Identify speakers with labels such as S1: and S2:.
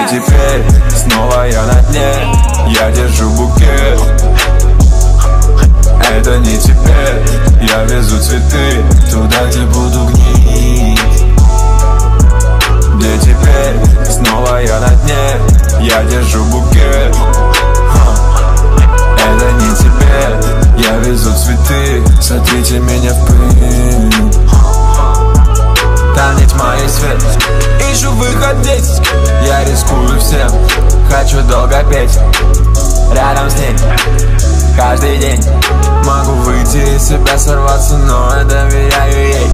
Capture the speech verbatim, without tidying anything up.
S1: теперь снова я на дне, я держу букет. Это не теперь, я везу цветы туда, где буду гнить. Где теперь снова я на дне, я держу букет. Это не теперь, я везу цветы, сотрите меня в пыль. Там не тьма и свет, ищу выход здесь. Я рискую всем, хочу долго петь рядом с ней каждый день. Могу выйти из себя, сорваться, но я доверяю ей.